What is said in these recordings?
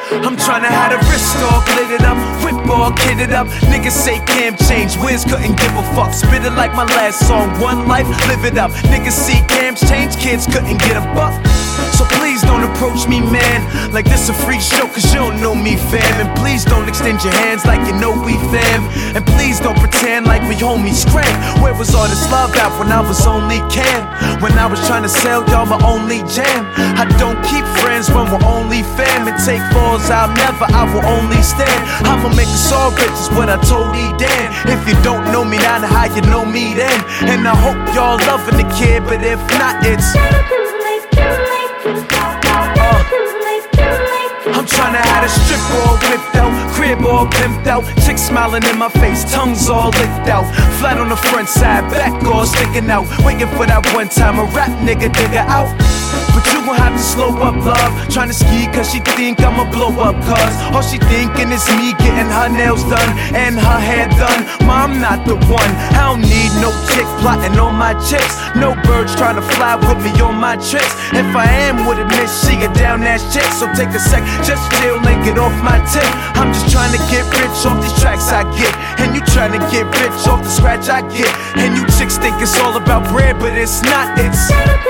I'm tryna have the wrist all glittered up, whip all kitted up. Niggas say Cam change, Wiz couldn't give a fuck. Spit it like my last song, one life, live it up. Niggas see Cam's change, kids couldn't get a buck. So please don't approach me, man, like this a free show, cause you don't know me, fam. And please don't extend your hands like you know we fam. And please don't pretend like we homies scram. Where was all this love at when I was only Cam? When I was trying to sell y'all my only jam. I don't keep friends when we're only fam. And take falls out never, I will only stand. I'ma make us all rich is what I told E-Dan. If you don't know me now, how you know me then? And I hope y'all loving the kid, but if not, it's I'm tryna have a strip all whipped out, crib all pimped out, chicks smiling in my face, tongues all licked out, flat on the front side, back all sticking out, waiting for that one time a rap nigga digger out. But you gon' have to slow up, love. Tryna ski cause she think I'ma blow up, cause all she thinking is me getting her nails done and her hair done. Ma, I'm not the one. I don't need no chick plotting on my chicks. No birds tryna fly with me on my tricks. If I am with a miss, she a down ass chick. So take a sec, just chill and get off my tip. I'm just tryna get rich off these tracks I get, and you tryna get rich off the scratch I get. And you chicks think it's all about bread, but it's not. It's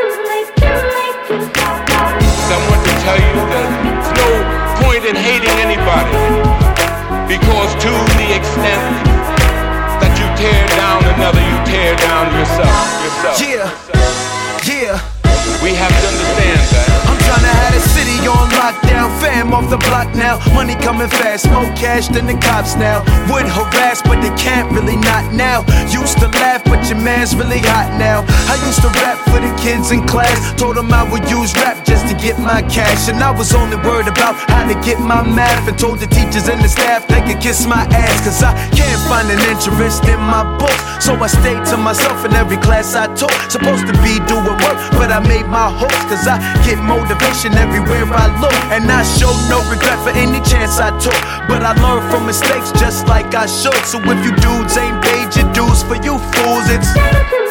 someone to tell you there's no point in hating anybody, because to the extent that you tear down another, you tear down yourself. Yeah. We have to understand that. I'm tryna have the city on lockdown, fam off the block now. Money coming fast, more cash than the cops now. Would harass, but they can't really not now. Used to laugh, but your man's really hot now. I used to rap for the kids in class, told them I would use rap just to get my cash. And I was only worried about how to get my math, and told the teachers and the staff they could kiss my ass, cause I can't find an interest in my books. So I stayed to myself in every class I took. Supposed to be doing work, but I made my hopes, cause I get motivation everywhere I look. And I show no regret for any chance I took, but I learned from mistakes just like I should. So if you dudes ain't paid your dues, for you fools it's